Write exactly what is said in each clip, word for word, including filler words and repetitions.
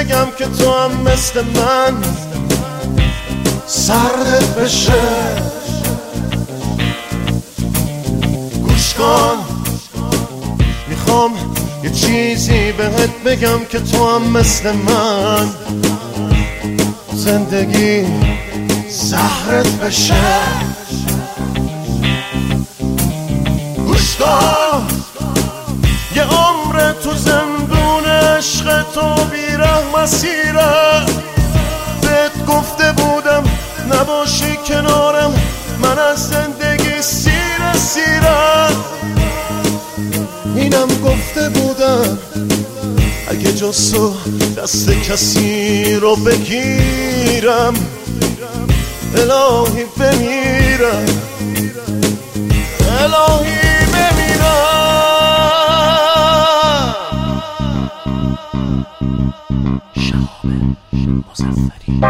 بگم که تو هم مثل من سردت بشه. گوش کن میخوام یه چیزی بهت بگم که تو هم مثل من زندگی زهرت بشه. گوش کن یه عمر تو زندون عشق تو بیره مسیره. بهت گفته بودم نباشی کنارم من از زندگی سیره سیره. اینم گفته بودم اگه جز تو دست کسی رو بگیرم الهی بمیرم الهی بمیرم. شهاب مظفری.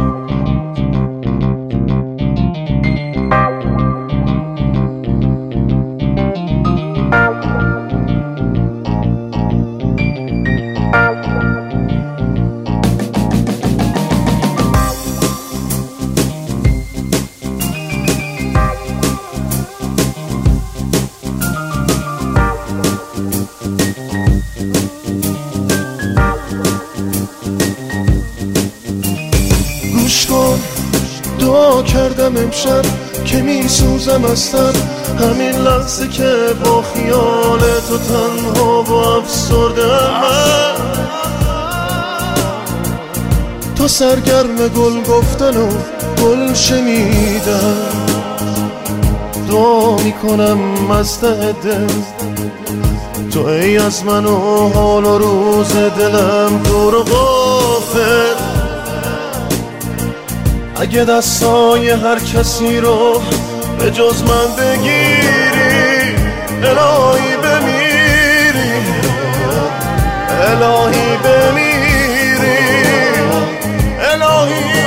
گوش کن دعا کردم امشب که می سوزم هستم همین لحظه که با خیال تو تنها و افسردم. تو سرگرم گل گفتن و گل شنیدن دعا میکنم از ته دل تو ای از من و حال و روز دلم دور و غافل. اگه دستای هر کسی رو به جز من بگیری الهی بمیری الهی بمیری الهی